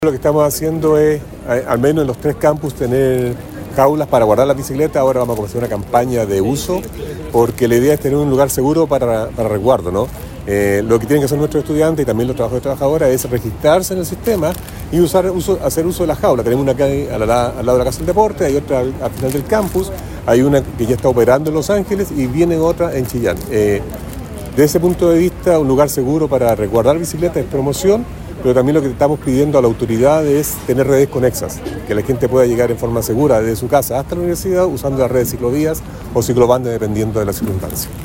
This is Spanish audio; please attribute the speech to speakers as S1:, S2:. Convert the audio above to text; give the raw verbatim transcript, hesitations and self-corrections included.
S1: Lo que estamos haciendo es, al menos en los tres campus, tener jaulas para guardar las bicicletas. Ahora vamos a comenzar una campaña de uso, porque la idea es tener un lugar seguro para, para resguardo, ¿no? Eh, lo que tienen que hacer nuestros estudiantes y también los trabajadores y trabajadoras es registrarse en el sistema y usar, uso, hacer uso de la jaula. Tenemos una acá al, al lado de la Casa del Deporte, hay otra al, al final del campus, hay una que ya está operando en Los Ángeles y viene otra en Chillán. Eh, desde ese punto de vista, un lugar seguro para resguardar bicicletas es promoción, pero también lo que estamos pidiendo a la autoridad es tener redes conexas, que la gente pueda llegar en forma segura desde su casa hasta la universidad usando las redes ciclovías o ciclobandas dependiendo de las circunstancias.